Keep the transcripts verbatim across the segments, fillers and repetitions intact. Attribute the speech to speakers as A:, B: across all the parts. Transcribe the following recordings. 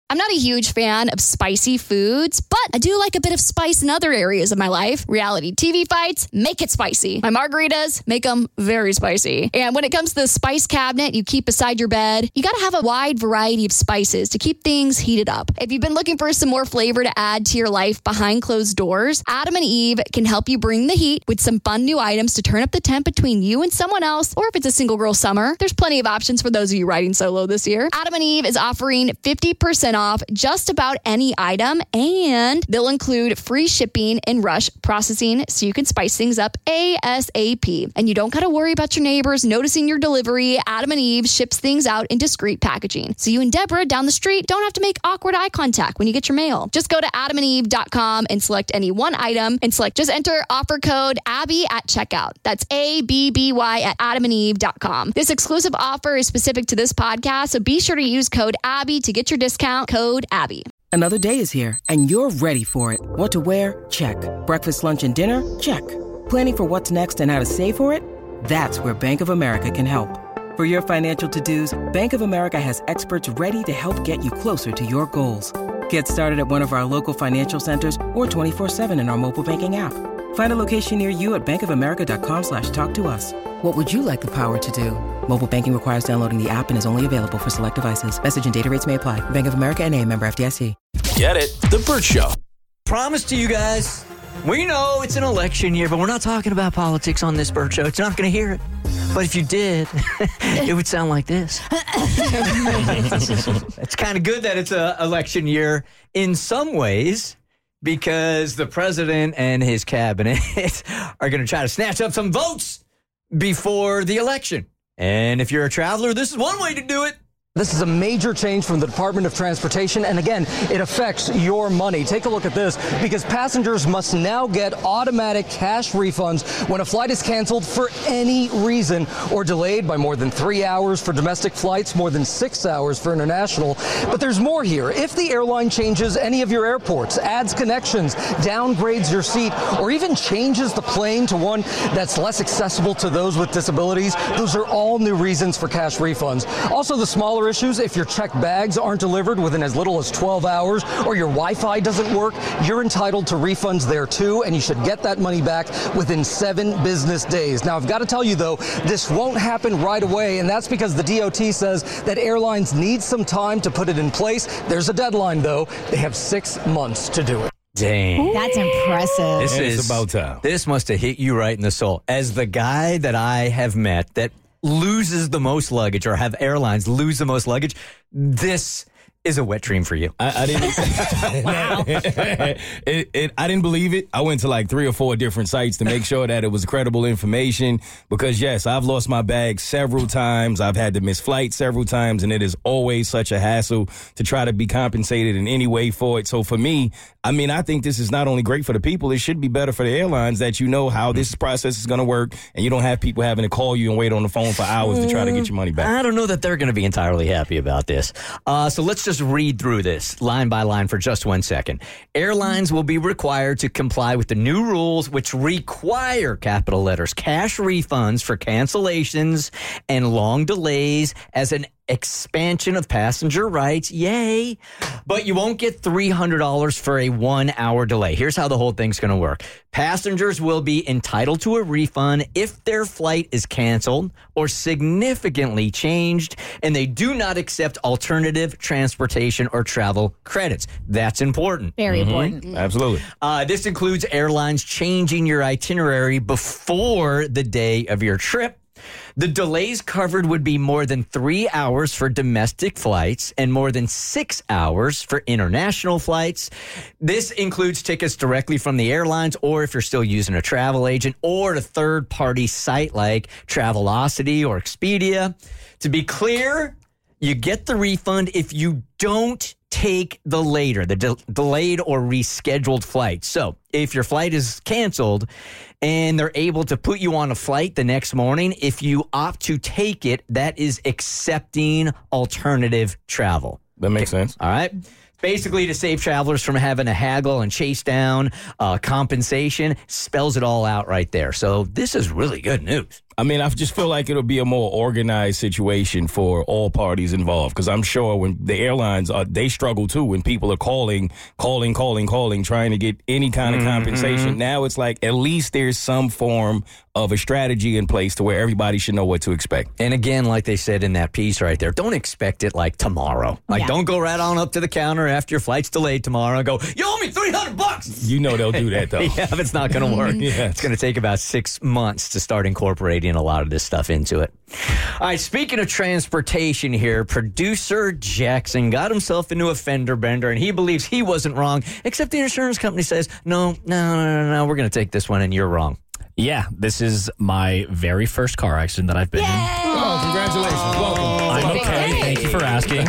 A: I'm not a huge fan of spicy foods, but I do like a bit of spice in other areas of my life. Reality T V fights, make it spicy. My margaritas, make them very spicy. And when it comes to the spice cabinet you keep beside your bed, you got to have a wide variety of spices to keep things heated up. If you've been looking for some more flavor to add to your life behind closed doors, Adam and Eve can help you bring the heat with some fun new items to turn up the temp between you and someone else, or if it's a single girl summer, there's plenty of options for those of you riding solo this year. Adam and Eve is offering fifty percent off just about any item, and they'll include free shipping and rush processing so you can spice things up ASAP. And you don't got to worry about your neighbors noticing your delivery. Adam and Eve ships things out in discreet packaging, so you and Deborah down the street don't have to make awkward eye contact when you get your mail. Just go to adam and eve dot com and select any one item and select, just enter offer code Abby at checkout. That's A B B Y at adam and eve dot com. This exclusive offer is specific to this podcast, so be sure to use code Abby to get your discount. Code Abby.
B: Another day is here, and you're ready for it. What to wear? Check. Breakfast, lunch, and dinner? Check. Planning for what's next and how to save for it? That's where Bank of America can help. For your financial to-dos, Bank of America has experts ready to help get you closer to your goals. Get started at one of our local financial centers or twenty-four seven in our mobile banking app. Find a location near you at bankofamerica.com slash talk to us. What would you like the power to do? Mobile banking requires downloading the app and is only available for select devices. Message and data rates may apply. Bank of America N A, member F D I C.
C: Get it? The Bert Show.
D: Promise to you guys, we know it's an election year, but we're not talking about politics on this Bert Show. It's not going to hear it. But if you did, it would sound like this. It's kind of good that it's an election year in some ways, because the president and his cabinet are going to try to snatch up some votes before the election. And if you're a traveler, this is one way to do it.
E: This is a major change from the Department of Transportation, and again, it affects your money. Take a look at this, because passengers must now get automatic cash refunds when a flight is canceled for any reason or delayed by more than three hours for domestic flights, more than six hours for international. But there's more here. If the airline changes any of your airports, adds connections, downgrades your seat, or even changes the plane to one that's less accessible to those with disabilities, those are all new reasons for cash refunds. Also, the smaller issues, if your checked bags aren't delivered within as little as twelve hours or your Wi-Fi doesn't work, you're entitled to refunds there too, and you should get that money back within seven business days. Now, I've got to tell you, though, this won't happen right away, and that's because the D O T says that airlines need some time to put it in place. There's a deadline, though. They have six months to do it.
D: Dang.
F: That's impressive.
D: This
G: And
D: is
G: it's about time.
D: This must have hit you right in the soul. As the guy that I have met that loses the most luggage, or have airlines lose the most luggage, this is a wet dream for you.
G: I, I didn't. Wow. it, it, I didn't believe it. I went to like three or four different sites to make sure that it was credible information. Because yes, I've lost my bag several times. I've had to miss flights several times, and it is always such a hassle to try to be compensated in any way for it. So for me, I mean, I think this is not only great for the people, it should be better for the airlines that you know how this process is going to work, and you don't have people having to call you and wait on the phone for hours to try to get your money back.
D: I don't know that they're going to be entirely happy about this. Uh, so let's just read through this line by line for just one second. Airlines will be required to comply with the new rules, which require, capital letters, cash refunds for cancellations and long delays as an expansion of passenger rights. Yay. But you won't get three hundred dollars for a one-hour delay. Here's how the whole thing's going to work. Passengers will be entitled to a refund if their flight is canceled or significantly changed, and they do not accept alternative transportation or travel credits. That's important.
F: Very
G: Mm-hmm.
F: important.
G: Absolutely.
D: Uh, this includes airlines changing your itinerary before the day of your trip. The delays covered would be more than three hours for domestic flights and more than six hours for international flights. This includes tickets directly from the airlines, or if you're still using a travel agent or a third-party site like Travelocity or Expedia. To be clear, you get the refund if you don't take the later, the de- delayed or rescheduled flight. So if your flight is canceled and they're able to put you on a flight the next morning, if you opt to take it, that is accepting alternative travel.
G: That makes sense.
D: All right. Basically, to save travelers from having to haggle and chase down uh, compensation, spells it all out right there. So this is really good news.
G: I mean, I just feel like it'll be a more organized situation for all parties involved, because I'm sure when the airlines, are, they struggle too when people are calling, calling, calling, calling, trying to get any kind of mm-hmm. compensation. Now it's like at least there's some form of a strategy in place to where everybody should know what to expect.
D: And again, like they said in that piece right there, don't expect it like tomorrow. Like, yeah. don't go right on up to the counter after your flight's delayed tomorrow and go, you owe me three hundred bucks.
G: You know they'll do that, though.
D: Yeah, but it's not going to work.
G: Yeah.
D: It's going to take about six months to start incorporating a lot of this stuff into it. All right, speaking of transportation here, producer Jackson got himself into a fender bender, and he believes he wasn't wrong, except the insurance company says, no, no, no, no, no, we're going to take this one, and you're wrong.
F: Yeah, this is my very first car accident that I've been
G: Yay! in. Oh, congratulations. Welcome.
F: I'm okay. Thank you for asking.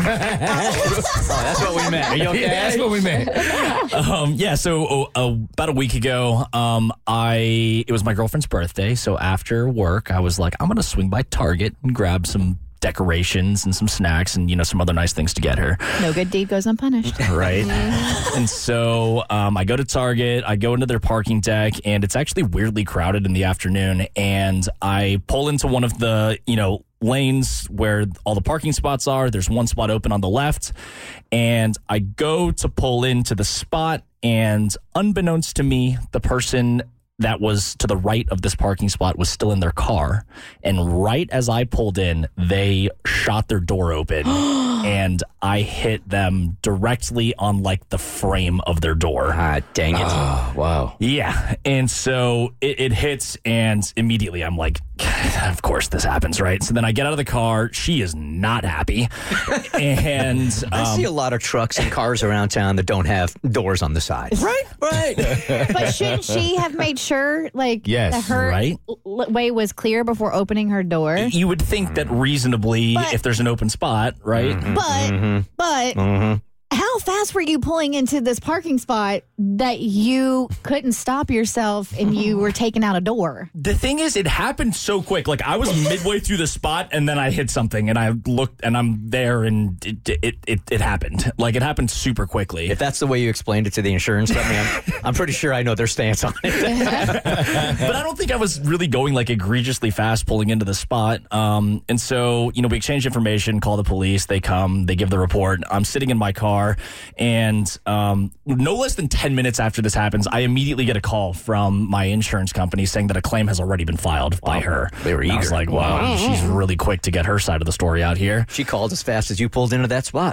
D: Oh, that's what we meant. Are you okay?
G: Yeah, that's what we meant.
F: um, yeah, so uh, about a week ago, um, I it was my girlfriend's birthday. So after work, I was like, I'm going to swing by Target and grab some decorations and some snacks and, you know, some other nice things to get her.
H: No good deed goes unpunished.
F: Right. And so um, I go to Target, I go into their parking deck, and it's actually weirdly crowded in the afternoon. And I pull into one of the, you know, lanes where all the parking spots are. There's one spot open on the left. And I go to pull into the spot, and unbeknownst to me, the person that was to the right of this parking spot was still in their car. And right as I pulled in, they shot their door open and I hit them directly on like the frame of their door.
D: Ah, dang it.
G: Oh, wow.
F: Yeah. And so it, it hits, and immediately I'm like, of course this happens, right? So then I get out of the car. She is not happy. And um,
D: I see a lot of trucks and cars around town that don't have doors on the side.
F: Right? Right.
H: But shouldn't she have made sure, like,
F: yes,
H: that her
F: right?
H: l- way was clear before opening her door?
F: You would think that reasonably,
H: but,
F: if there's an open spot, right?
H: Mm-hmm, but, mm-hmm, but... Mm-hmm. How fast were you pulling into this parking spot that you couldn't stop yourself and you were taking out a door?
F: The thing is, it happened so quick. Like, I was midway through the spot, and then I hit something, and I looked, and I'm there, and it it, it, it happened. Like, it happened super quickly.
D: If that's the way you explained it to the insurance company, I'm, I'm pretty sure I know their stance on it.
F: But I don't think I was really going, like, egregiously fast pulling into the spot. Um, and so, you know, we exchange information, call the police. They come, they give the report. I'm sitting in my car. And um, no less than ten minutes after this happens, I immediately get a call from my insurance company saying that a claim has already been filed wow. by her.
D: They were eager.
F: I was like, wow, wow, she's really quick to get her side of the story out here.
D: She called as fast as you pulled into that spot.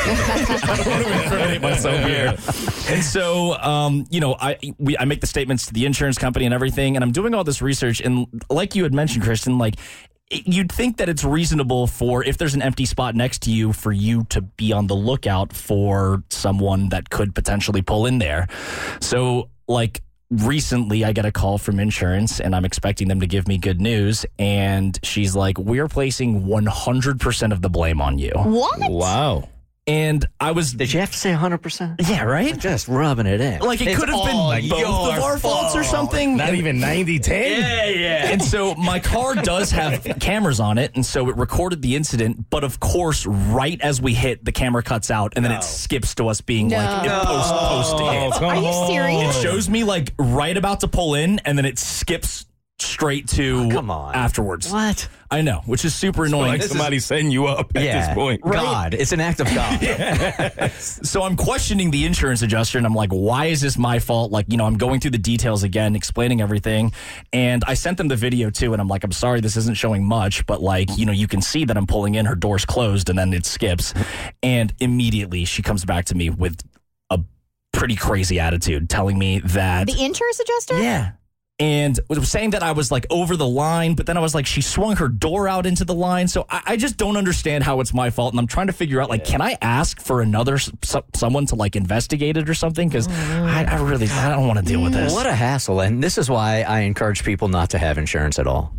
F: I don't want to incriminate myself here. And so, um, you know, I we, I make the statements to the insurance company and everything, and I'm doing all this research. And like you had mentioned, Kristen, like, you'd think that it's reasonable for, if there's an empty spot next to you, for you to be on the lookout for someone that could potentially pull in there. So, like, recently I get a call from insurance, and I'm expecting them to give me good news. And she's like, we're placing one hundred percent of the blame on you.
H: What?
G: Wow.
F: And I was...
D: Did you have to say one hundred percent?
F: Yeah, right?
D: Just rubbing it in.
F: Like, it
D: it's
F: could have been
D: like
F: both of our faults or something.
G: Not
F: and,
G: even ninety ten?
F: Yeah, yeah. And so my car does have cameras on it, and so it recorded the incident. But, of course, right as we hit, the camera cuts out, and then no. it skips to us being,
H: no.
F: like,
H: no.
F: post, post hit.
H: Are you serious?
F: It shows me, like, right about to pull in, and then it skips straight to
D: oh, come on.
F: afterwards.
D: What?
F: I know, which is super annoying.
G: Like somebody's setting you up at
D: yeah,
G: this point.
D: Right? God. It's an act of God.
F: Yeah. So I'm questioning the insurance adjuster, and I'm like, why is this my fault? Like, you know, I'm going through the details again, explaining everything. And I sent them the video too, and I'm like, I'm sorry, this isn't showing much, but, like, you know, you can see that I'm pulling in, her door's closed, and then it skips. And immediately she comes back to me with a pretty crazy attitude, telling me that...
H: The insurance adjuster?
F: Yeah. And was saying that I was, like, over the line, but then I was like, she swung her door out into the line. So I, I just don't understand how it's my fault. And I'm trying to figure out, like, can I ask for another, so, someone to, like, investigate it or something? Because I, I really, I don't want to deal with this.
D: What a hassle. And this is why I encourage people not to have insurance at all.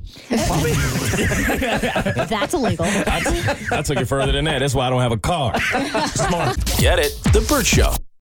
H: That's illegal.
G: I, I took it further than that. That's why I don't have a car.
F: Smart.
C: Get it? The Burt Show.